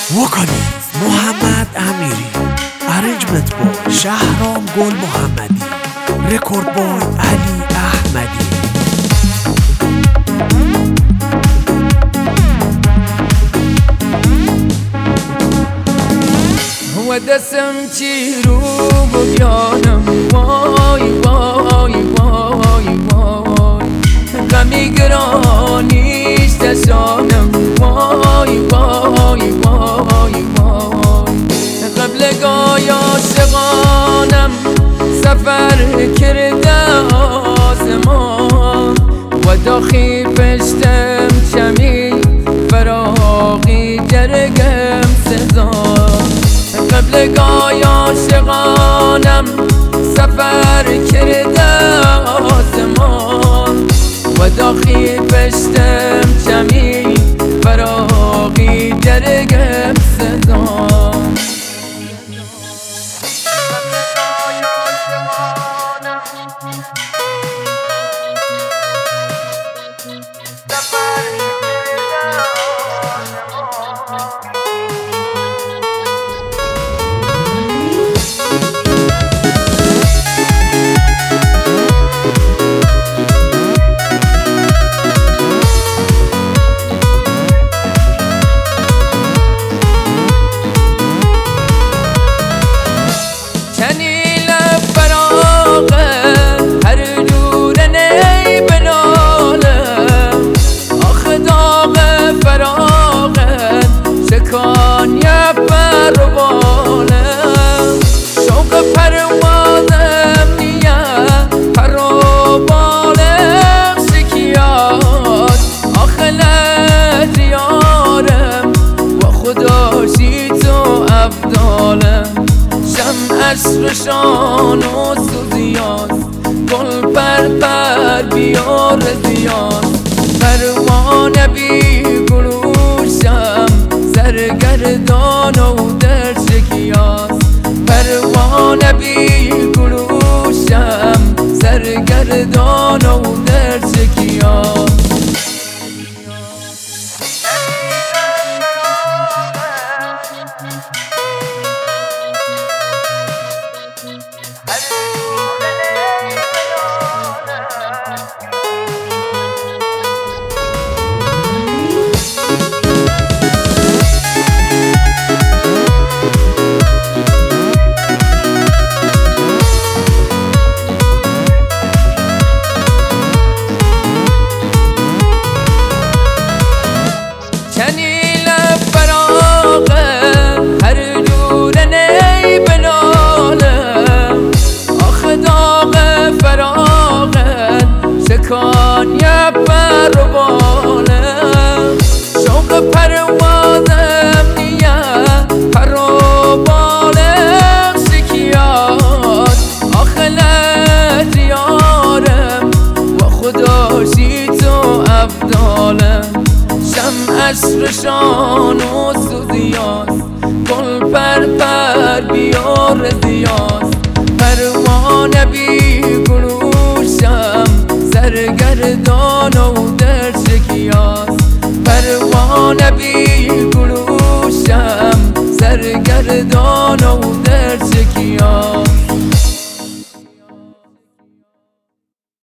وکالیز محمد امیری، ارنجمنت بای شهرام گل محمدی، رکورد بای علی احمدی. و دستم چی رو بیانم، وای وای وای وای، غمی گرانیش دشانم، وای وای وای وای. قبل گای عاشقانم سفر کرده آسمان، و داخی پشتم چمی فراغی جرگم سزان. قبل گای عاشقانم سفر کرده آسمان، و داخی پشتم چمی فراغی جرگم سزان. کانیه پر و بالم شوق پروازم نیه، پر و بالم شکیات آخلت یارم، و خداشی تو افضالم. شمعش روشان و سوزیاست، گل پر بیار زیاد، پروانه بی گلوشم سرگردان و در شکیاست. پروانه بی گلوشم سرگردان و در شکیاست. کانیه پر و بالم شوق پروازم نیه، پر و بالم شکیات آخلت یارم، و خداشی تو افضالم. شمعش روشان و سوزیاست، گل پر بیار زیاست، پروانه بی گلوشم سرگردان و